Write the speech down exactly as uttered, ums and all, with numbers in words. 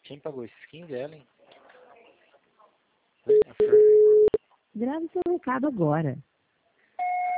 Quem pagou esses quinze, Ellen? Grave seu recado agora.